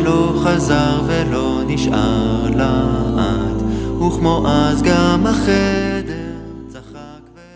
לא חזר ולא נשאר לעד, וכמו אז גם אחר